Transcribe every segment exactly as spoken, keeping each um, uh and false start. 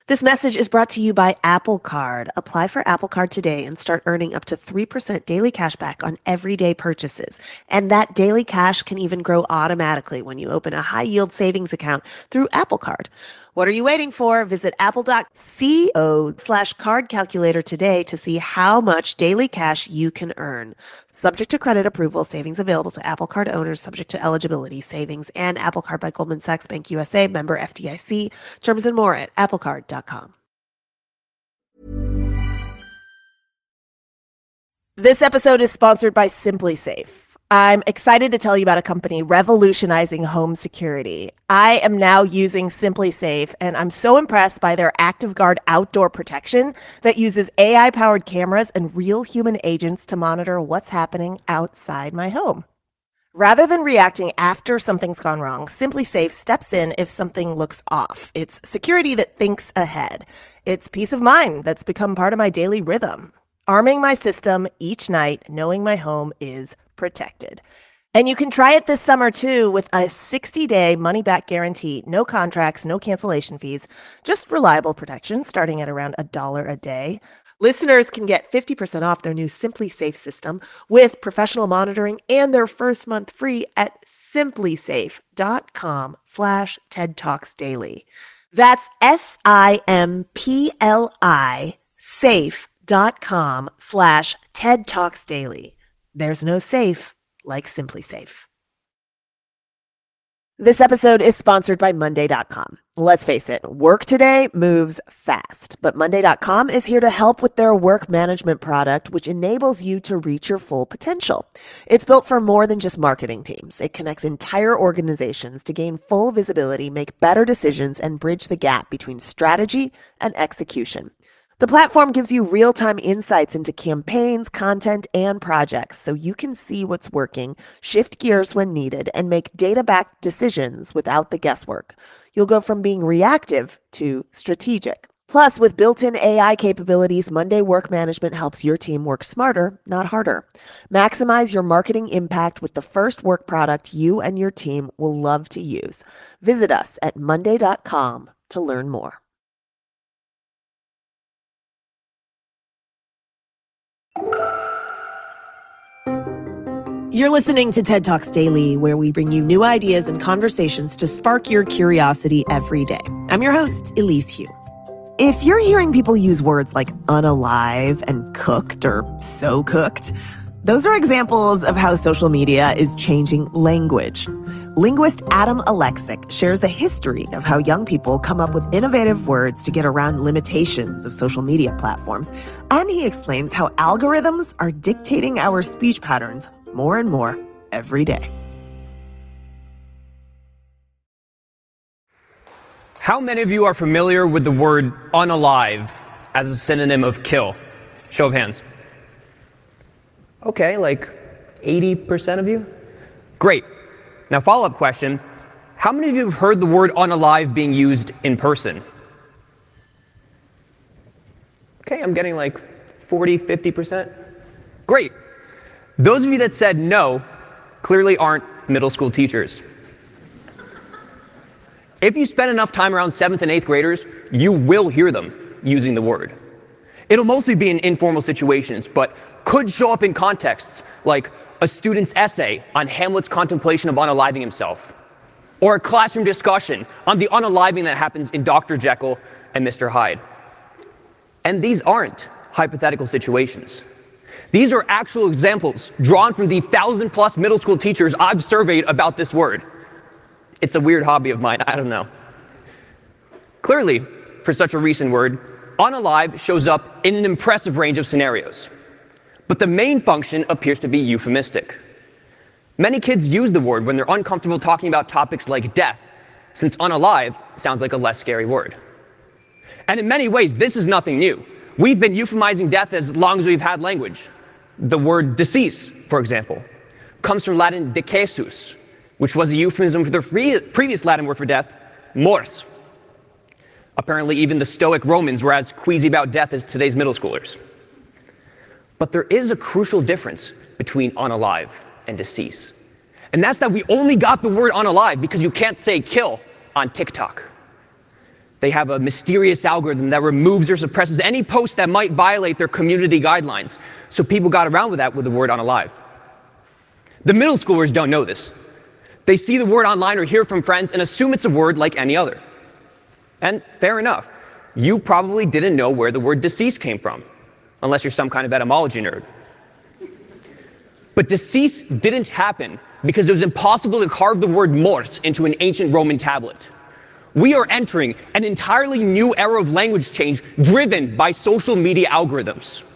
This message is brought to you by Apple Card. Apply for Apple Card today and start earning up to three percent daily cash back on everyday purchases. And that daily cash can even grow automatically when you open a high-yield savings account through Apple Card. What are you waiting for? Visit apple.co slash card calculator today to see how much daily cash you can earn. Subject to credit approval, savings available to Apple Card owners, subject to eligibility, savings, and Apple Card by Goldman Sachs Bank U S A, member F D I C. Terms and more at apple card dot com. This episode is sponsored by SimpliSafe. I'm excited to tell you about a company revolutionizing home security. I am now using SimpliSafe, and I'm so impressed by their ActiveGuard outdoor protection that uses A I-powered cameras and real human agents to monitor what's happening outside my home. Rather than reacting after something's gone wrong, SimpliSafe steps in if something looks off. It's security that thinks ahead. It's peace of mind that's become part of my daily rhythm. Arming my system each night, knowing my home is protected. And you can try it this summer too with a sixty-day money-back guarantee, no contracts, no cancellation fees, just reliable protection starting at around a dollar a day. Listeners can get fifty percent off their new SimpliSafe system with professional monitoring and their first month free at simplisafe.com slash TED Talks Daily. That's S-I-M-P-L-I safe.com slash TED Talks Daily. There's no safe like SimpliSafe. This episode is sponsored by Monday dot com. Let's face it, work today moves fast, but Monday dot com is here to help with their work management product, which enables you to reach your full potential. It's built for more than just marketing teams. It connects entire organizations to gain full visibility, make better decisions, and bridge the gap between strategy and execution. The platform gives you real-time insights into campaigns, content, and projects so you can see what's working, shift gears when needed, and make data-backed decisions without the guesswork. You'll go from being reactive to strategic. Plus, with built-in A I capabilities, Monday Work Management helps your team work smarter, not harder. Maximize your marketing impact with the first work product you and your team will love to use. Visit us at monday dot com to learn more. You're listening to TED Talks Daily, where we bring you new ideas and conversations to spark your curiosity every day. I'm your host, Elise Hu. If you're hearing people use words like unalive and cooked or so cooked, those are examples of how social media is changing language. Linguist Adam Alexic shares the history of how young people come up with innovative words to get around limitations of social media platforms. And he explains how algorithms are dictating our speech patterns more and more every day. How many of you are familiar with the word unalive as a synonym of kill? Show of hands. Okay, like eighty percent of you? Great. Now, follow-up question. How many of you have heard the word unalive being used in person? Okay, I'm getting like forty, fifty percent. Great. Those of you that said no clearly aren't middle school teachers. If you spend enough time around seventh and eighth graders, you will hear them using the word. It'll mostly be in informal situations, but could show up in contexts like a student's essay on Hamlet's contemplation of unaliving himself, or a classroom discussion on the unaliving that happens in Doctor Jekyll and Mister Hyde. And these aren't hypothetical situations. These are actual examples drawn from the thousand plus middle school teachers I've surveyed about this word. It's a weird hobby of mine, I don't know. Clearly, for such a recent word, unalive shows up in an impressive range of scenarios. But the main function appears to be euphemistic. Many kids use the word when they're uncomfortable talking about topics like death, since unalive sounds like a less scary word. And in many ways, this is nothing new. We've been euphemizing death as long as we've had language. The word decease, for example, comes from Latin decesus, which was a euphemism for the previous Latin word for death, mors. Apparently, even the Stoic Romans were as queasy about death as today's middle schoolers. But there is a crucial difference between unalive and decease. And that's that we only got the word unalive because you can't say kill on TikTok. They have a mysterious algorithm that removes or suppresses any post that might violate their community guidelines. So people got around with that with the word unalive. The middle schoolers don't know this. They see the word online or hear from friends and assume it's a word like any other. And fair enough. You probably didn't know where the word deceased came from, unless you're some kind of etymology nerd. But decease didn't happen because it was impossible to carve the word morse into an ancient Roman tablet. We are entering an entirely new era of language change driven by social media algorithms.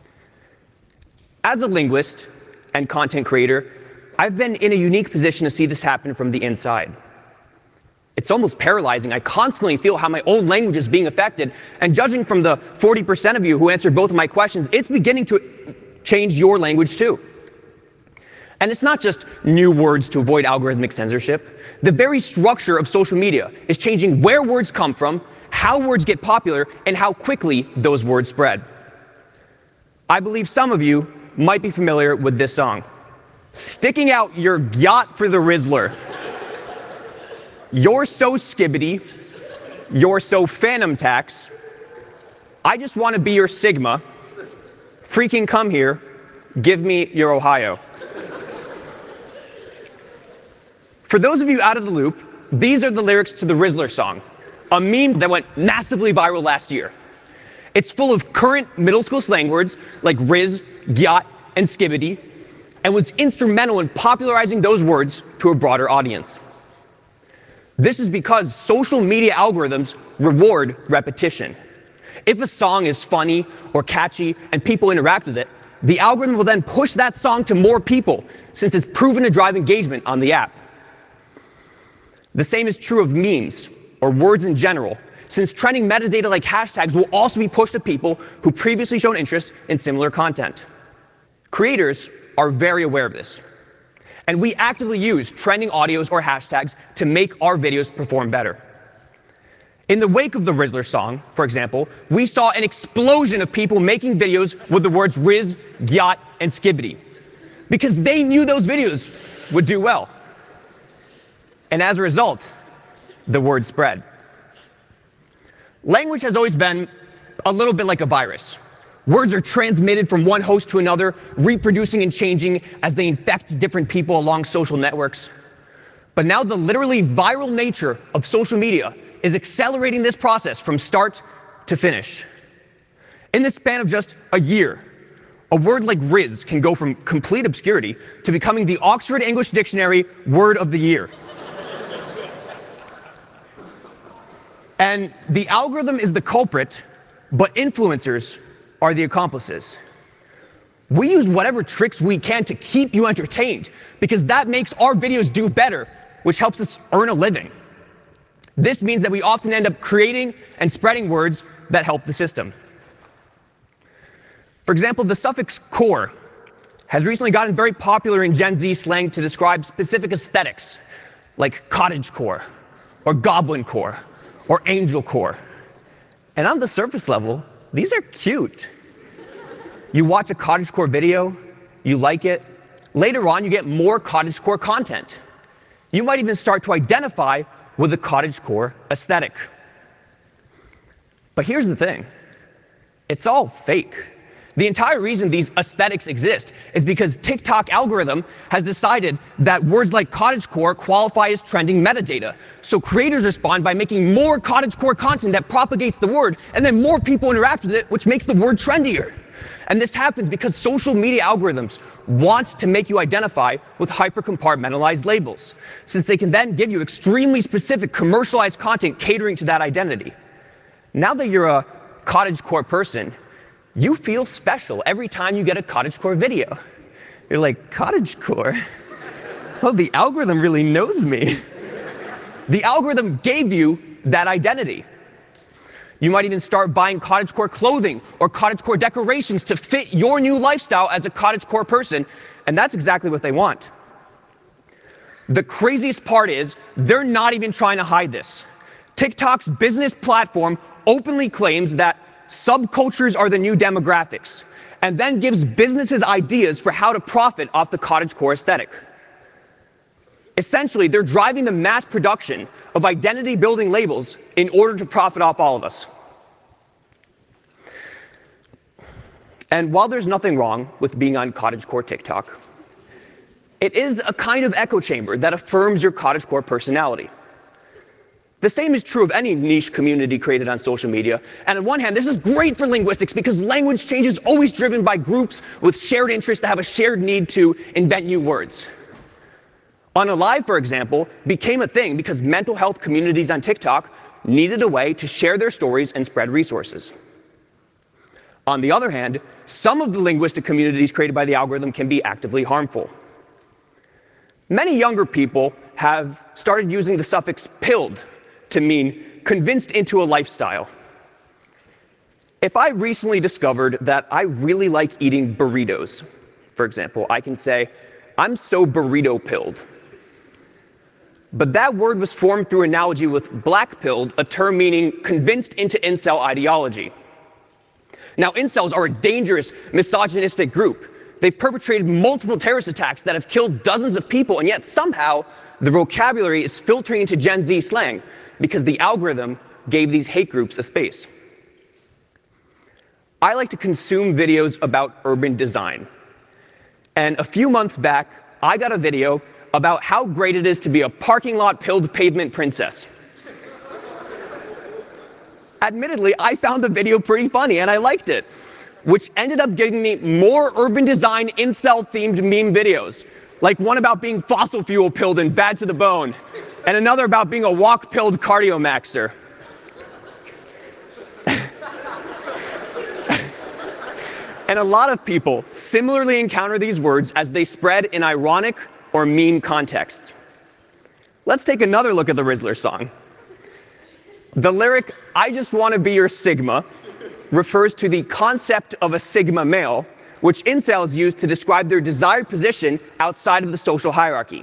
As a linguist and content creator, I've been in a unique position to see this happen from the inside. It's almost paralyzing. I constantly feel how my own language is being affected, and judging from the forty percent of you who answered both of my questions, it's beginning to change your language too. And it's not just new words to avoid algorithmic censorship. The very structure of social media is changing where words come from, how words get popular, and how quickly those words spread. I believe some of you might be familiar with this song. Sticking out your yacht for the Rizzler. You're so skibbity. You're so phantom tax. I just want to be your Sigma. Freaking come here. Give me your Ohio. For those of you out of the loop, these are the lyrics to the Rizzler song, a meme that went massively viral last year. It's full of current middle school slang words like riz, yacht, and skibbity, and was instrumental in popularizing those words to a broader audience. This is because social media algorithms reward repetition. If a song is funny or catchy and people interact with it, the algorithm will then push that song to more people since it's proven to drive engagement on the app. The same is true of memes or words in general, since trending metadata like hashtags will also be pushed to people who previously shown interest in similar content. Creators are very aware of this, and we actively use trending audios or hashtags to make our videos perform better. In the wake of the Rizzler song, for example, we saw an explosion of people making videos with the words riz, yacht, and skibbity, because they knew those videos would do well. And as a result, the word spread. Language has always been a little bit like a virus. Words are transmitted from one host to another, reproducing and changing as they infect different people along social networks. But now the literally viral nature of social media is accelerating this process from start to finish. In the span of just a year, a word like riz can go from complete obscurity to becoming the Oxford English Dictionary Word of the Year. And the algorithm is the culprit, but influencers are the accomplices. We use whatever tricks we can to keep you entertained because that makes our videos do better, which helps us earn a living. This means that we often end up creating and spreading words that help the system. For example, the suffix core has recently gotten very popular in Gen Z slang to describe specific aesthetics, like cottagecore, or goblincore, or angelcore. And on the surface level, these are cute. You watch a cottagecore video, you like it. Later on, you get more cottagecore content. You might even start to identify with the cottagecore aesthetic. But here's the thing, it's all fake. The entire reason these aesthetics exist is because TikTok algorithm has decided that words like cottagecore qualify as trending metadata. So creators respond by making more cottagecore content that propagates the word, and then more people interact with it, which makes the word trendier. And this happens because social media algorithms want to make you identify with hyper-compartmentalized labels, since they can then give you extremely specific commercialized content catering to that identity. Now that you're a cottagecore person, you feel special every time you get a cottagecore video. You're like, cottagecore? Oh, the algorithm really knows me. The algorithm gave you that identity. You might even start buying cottagecore clothing or cottagecore decorations to fit your new lifestyle as a cottagecore person, and that's exactly what they want. The craziest part is they're not even trying to hide this. TikTok's business platform openly claims that subcultures are the new demographics, and then gives businesses ideas for how to profit off the cottagecore aesthetic. Essentially, they're driving the mass production of identity-building labels in order to profit off all of us. And while there's nothing wrong with being on cottagecore TikTok, it is a kind of echo chamber that affirms your cottagecore personality. The same is true of any niche community created on social media. And on one hand, this is great for linguistics because language change is always driven by groups with shared interests that have a shared need to invent new words. Unalive, for example, became a thing because mental health communities on TikTok needed a way to share their stories and spread resources. On the other hand, some of the linguistic communities created by the algorithm can be actively harmful. Many younger people have started using the suffix pilled to mean convinced into a lifestyle. If I recently discovered that I really like eating burritos, for example, I can say, I'm so burrito-pilled. But that word was formed through analogy with black-pilled, a term meaning convinced into incel ideology. Now, incels are a dangerous, misogynistic group. They've perpetrated multiple terrorist attacks that have killed dozens of people, and yet somehow the vocabulary is filtering into Gen Z slang because the algorithm gave these hate groups a space. I like to consume videos about urban design. And a few months back, I got a video about how great it is to be a parking lot pilled pavement princess. Admittedly, I found the video pretty funny and I liked it, which ended up giving me more urban design incel-themed meme videos, like one about being fossil fuel pilled and bad to the bone, and another about being a walk-pilled cardio maxer. And a lot of people similarly encounter these words as they spread in ironic or meme contexts. Let's take another look at the Rizzler song. The lyric, "I just want to be your Sigma," refers to the concept of a Sigma male, which incels use to describe their desired position outside of the social hierarchy.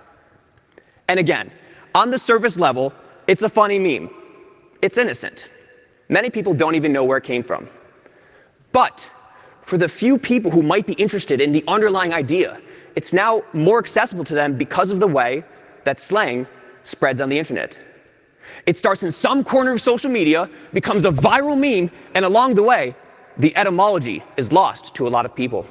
And again, on the surface level, it's a funny meme. It's innocent. Many people don't even know where it came from. But for the few people who might be interested in the underlying idea, it's now more accessible to them because of the way that slang spreads on the internet. It starts in some corner of social media, becomes a viral meme, and along the way, the etymology is lost to a lot of people.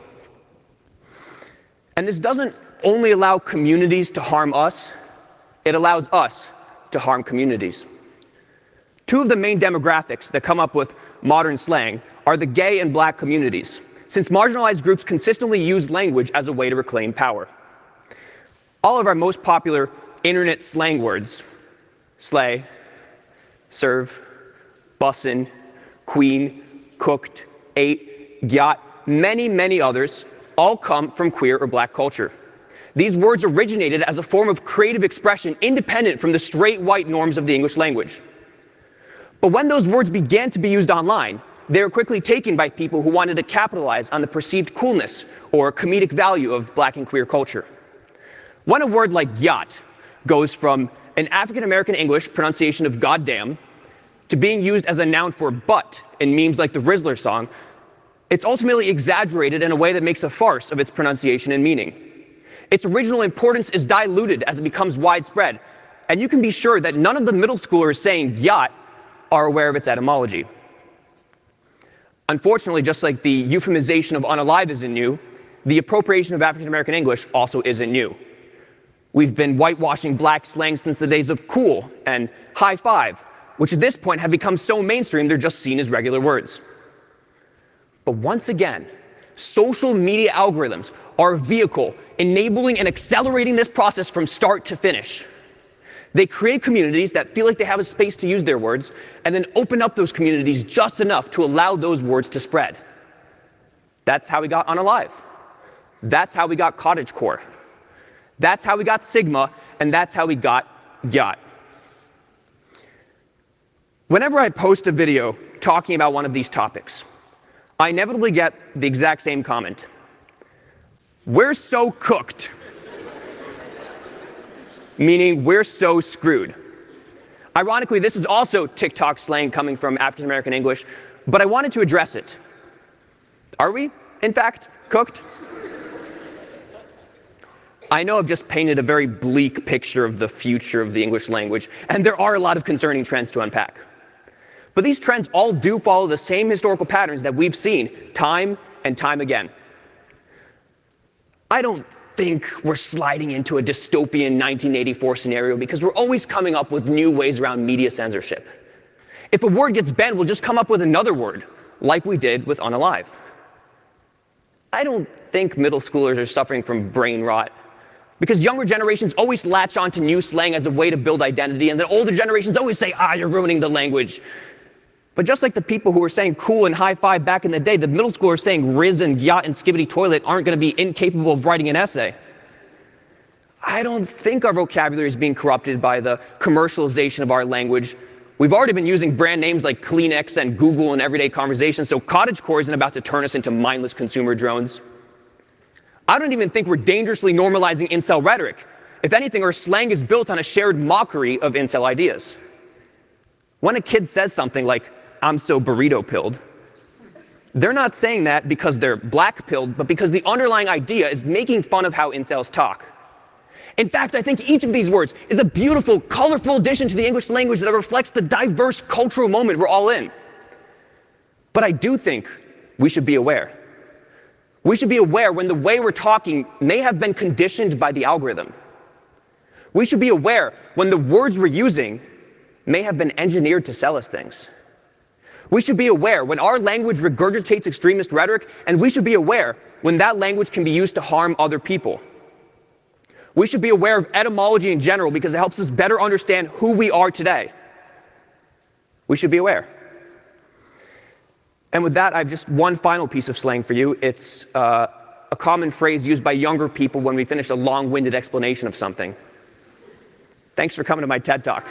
And this doesn't only allow communities to harm us, it allows us to harm communities. Two of the main demographics that come up with modern slang are the gay and black communities, since marginalized groups consistently use language as a way to reclaim power. All of our most popular internet slang words, slay, serve, bussin', queen, cooked, ate, gyat, many, many others, all come from queer or black culture. These words originated as a form of creative expression independent from the straight white norms of the English language. But when those words began to be used online, they were quickly taken by people who wanted to capitalize on the perceived coolness or comedic value of black and queer culture. When a word like gyat goes from an African-American English pronunciation of goddamn to being used as a noun for butt in memes like the Rizzler song, it's ultimately exaggerated in a way that makes a farce of its pronunciation and meaning. Its original importance is diluted as it becomes widespread, and you can be sure that none of the middle schoolers saying gyat are aware of its etymology. Unfortunately, just like the euphemization of unalive isn't new, the appropriation of African-American English also isn't new. We've been whitewashing black slang since the days of cool and high five, which at this point have become so mainstream they're just seen as regular words. But once again, social media algorithms are a vehicle enabling and accelerating this process from start to finish. They create communities that feel like they have a space to use their words, and then open up those communities just enough to allow those words to spread. That's how we got Unalive. That's how we got Cottagecore. That's how we got Sigma, and that's how we got Gyat. Whenever I post a video talking about one of these topics, I inevitably get the exact same comment. We're so cooked. Meaning we're so screwed. Ironically, this is also TikTok slang coming from African-American English, but I wanted to address it. Are we, in fact, cooked? I know I've just painted a very bleak picture of the future of the English language, and there are a lot of concerning trends to unpack. But these trends all do follow the same historical patterns that we've seen time and time again. I don't think we're sliding into a dystopian nineteen eighty-four scenario because we're always coming up with new ways around media censorship. If a word gets banned, we'll just come up with another word, like we did with unalive. I don't think middle schoolers are suffering from brain rot because younger generations always latch on to new slang as a way to build identity, and then older generations always say, ah, you're ruining the language. But just like the people who were saying cool and high five back in the day, the middle schoolers saying riz and yacht and skibbity toilet aren't going to be incapable of writing an essay. I don't think our vocabulary is being corrupted by the commercialization of our language. We've already been using brand names like Kleenex and Google in everyday conversations, so cottagecore isn't about to turn us into mindless consumer drones. I don't even think we're dangerously normalizing incel rhetoric. If anything, our slang is built on a shared mockery of incel ideas. When a kid says something like, I'm so burrito-pilled, they're not saying that because they're black-pilled, but because the underlying idea is making fun of how incels talk. In fact, I think each of these words is a beautiful, colorful addition to the English language that reflects the diverse cultural moment we're all in. But I do think we should be aware. We should be aware when the way we're talking may have been conditioned by the algorithm. We should be aware when the words we're using may have been engineered to sell us things. We should be aware when our language regurgitates extremist rhetoric, and we should be aware when that language can be used to harm other people. We should be aware of etymology in general because it helps us better understand who we are today. We should be aware. And with that, I have just one final piece of slang for you. It's uh, a common phrase used by younger people when we finish a long-winded explanation of something. Thanks for coming to my TED Talk.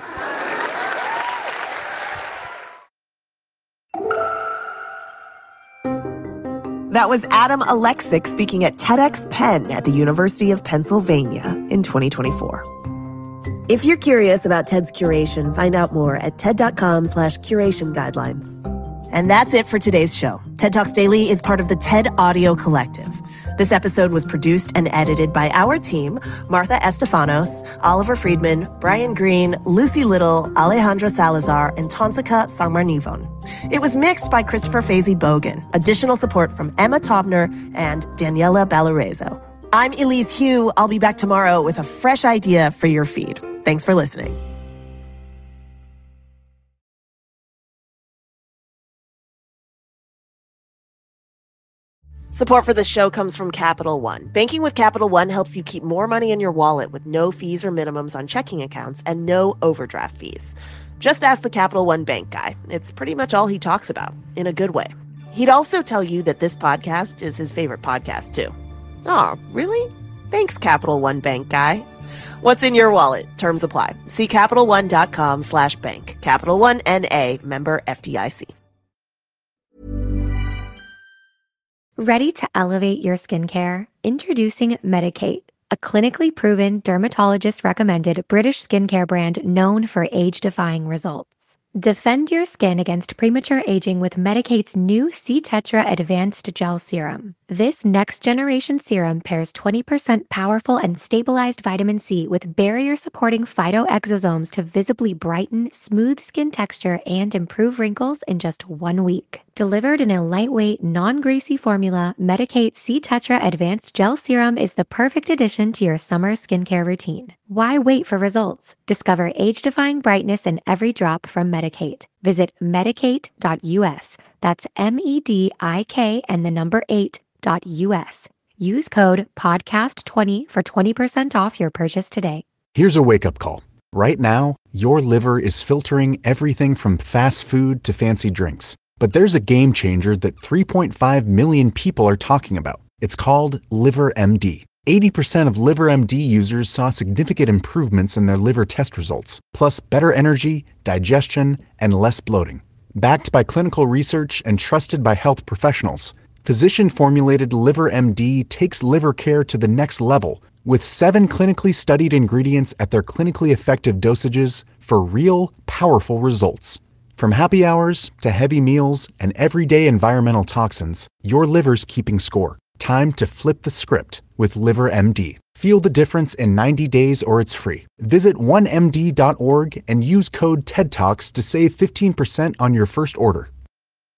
That was Adam Alexic speaking at TEDx Penn at the University of Pennsylvania in twenty twenty-four. If you're curious about TED's curation, find out more at ted.com slash curation guidelines. And that's it for today's show. TED Talks Daily is part of the TED Audio Collective. This episode was produced and edited by our team, Martha Estefanos, Oliver Friedman, Brian Green, Lucy Little, Alejandra Salazar, and Tonsika Sangmarnivon. It was mixed by Christopher Fazy Bogan. Additional support from Emma Tobner and Daniela Ballarezo. I'm Elise Hu. I'll be back tomorrow with a fresh idea for your feed. Thanks for listening. Support for this show comes from Capital One. Banking with Capital One helps you keep more money in your wallet with no fees or minimums on checking accounts and no overdraft fees. Just ask the Capital One bank guy. It's pretty much all he talks about, in a good way. He'd also tell you that this podcast is his favorite podcast, too. Oh, really? Thanks, Capital One bank guy. What's in your wallet? Terms apply. See CapitalOne.com slash bank. Capital One N A, member F D I C. Ready to elevate your skincare? Introducing Medik8, a clinically proven dermatologist-recommended British skincare brand known for age-defying results. Defend your skin against premature aging with Medik8's new C-Tetra Advanced Gel Serum. This next-generation serum pairs twenty percent powerful and stabilized vitamin C with barrier-supporting phytoexosomes to visibly brighten, smooth skin texture and improve wrinkles in just one week. Delivered in a lightweight, non-greasy formula, Medik8 C-Tetra Advanced Gel Serum is the perfect addition to your summer skincare routine. Why wait for results? Discover age-defying brightness in every drop from Medik8. Visit medik eight dot U S. That's M E D I K and the number eight dot U S. Use code podcast twenty for twenty percent off your purchase today. Here's a wake-up call. Right now, your liver is filtering everything from fast food to fancy drinks. But there's a game changer that three point five million people are talking about. It's called LiverMD. eighty percent of LiverMD users saw significant improvements in their liver test results, plus better energy, digestion, and less bloating. Backed by clinical research and trusted by health professionals, physician-formulated LiverMD takes liver care to the next level with seven clinically studied ingredients at their clinically effective dosages for real, powerful results. From happy hours to heavy meals and everyday environmental toxins, your liver's keeping score. Time to flip the script with LiverMD. Feel the difference in ninety days or it's free. Visit one M D dot org and use code TED Talks to save fifteen percent on your first order.